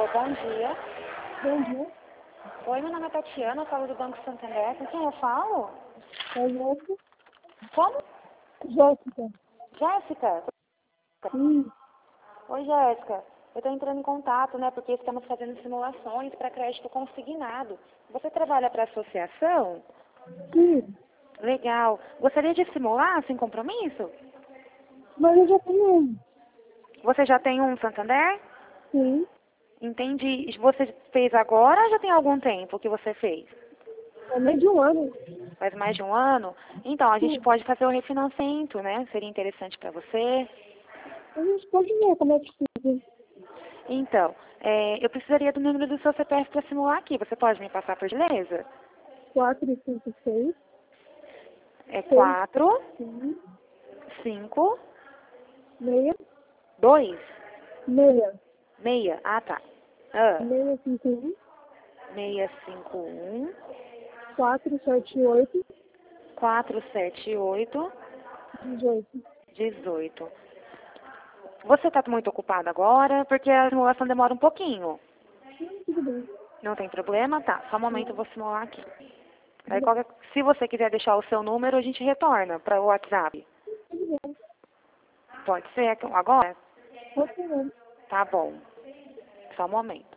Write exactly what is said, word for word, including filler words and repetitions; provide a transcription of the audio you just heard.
Alô, bom dia. Bom dia. Oi, meu nome é Tatiana, eu falo do Banco Santander. Com quem eu falo? É Jéssica. Como? Jéssica. Jéssica? Sim. Oi, Jéssica. Eu estou entrando em contato, né, porque estamos fazendo simulações para crédito consignado. Você trabalha para a associação? Sim. Legal. Gostaria de simular sem compromisso? Mas eu já tenho um. Você já tem um Santander? Sim. Entendi. Você fez agora ou já tem algum tempo que você fez? É mais de um ano. Faz mais de um ano? Então, a gente Sim. pode fazer o refinanciamento, né? Seria interessante para você. A gente pode ver como é que fica. Então, é, eu precisaria do número do seu C P F para simular aqui. Você pode me passar, por gentileza? quatro, cinco, seis. É seis, quatro, sim. cinco, Meia. dois, Meia. meia. Ah, tá. Ah, Meia, cinco, um. seis cinco um, Quatro, sete, oito. quatro sete oito, Dezoito. dezoito. Você está muito ocupado agora? Porque a simulação demora um pouquinho. Sim, tudo bem. Não tem problema? Tá, só um momento eu vou simular aqui. Aí, Tudo qualquer, se você quiser deixar o seu número, a gente retorna para o WhatsApp. bem. Pode ser agora? Pode ser. Tá bom. Só um momento.